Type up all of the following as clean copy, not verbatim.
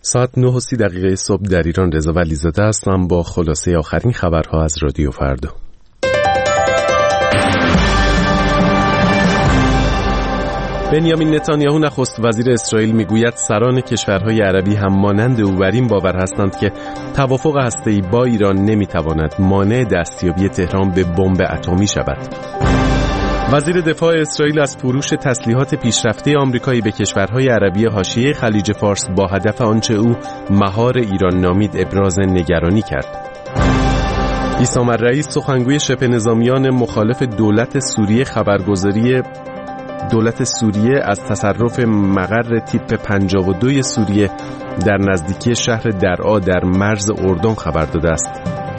ساعت 9:30 صبح در ایران. رضا ولیزاده هستم با خلاصه آخرین خبرها از رادیو فردا. بنیامین نتانیاهو نخست وزیر اسرائیل میگوید سران کشورهای عربی هم مانند او بر این باور هستند که توافق هسته‌ای با ایران نمیتواند مانع دستیابی تهران به بمب اتمی شود. وزیر دفاع اسرائیل از فروش تسلیحات پیشرفته آمریکایی به کشورهای عربی حاشیه خلیج فارس با هدف آنچه او مهار ایران نامید ابراز نگرانی کرد. ایسام رئیس سخنگوی شبه نظامیان مخالف دولت سوریه از تصرف مقر تیپ 52 سوریه در نزدیکی شهر درعا در مرز اردن خبر داده است.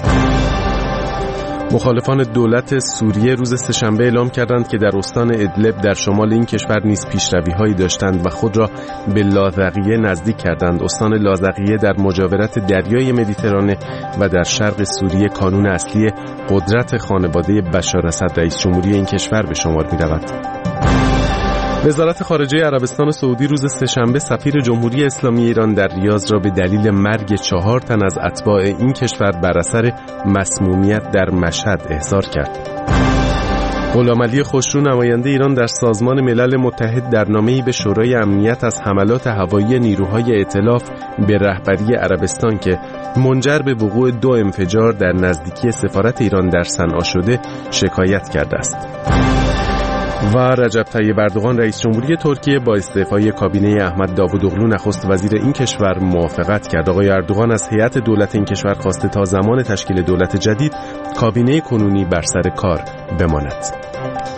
مخالفان دولت سوریه روز سه‌شنبه اعلام کردند که در استان ادلب در شمال این کشور نیز پیشروی‌هایی داشتند و خود را به لاذقیه نزدیک کردند. استان لاذقیه در مجاورت دریای مدیترانه و در شرق سوریه کانون اصلی قدرت خانواده بشار اسد رئیس جمهوری این کشور به شمار می‌رود. وزارت خارجه عربستان سعودی روز سه‌شنبه سفیر جمهوری اسلامی ایران در ریاض را به دلیل مرگ 4 تن از اتباع این کشور بر اثر مسمومیت در مشهد احضار کرد. غلامعلی خسرو نماینده ایران در سازمان ملل متحد در نامه‌ای به شورای امنیت از حملات هوایی نیروهای ائتلاف به رهبری عربستان که منجر به وقوع 2 انفجار در نزدیکی سفارت ایران در صنعا شده شکایت کرده است. و رجب طیب اردوغان رئیس جمهوری ترکیه با استعفای کابینه احمد داوودوغلو نخست وزیر این کشور موافقت کرد. آقای اردوغان از هیئت دولت این کشور خواسته تا زمان تشکیل دولت جدید کابینه کنونی بر سر کار بماند.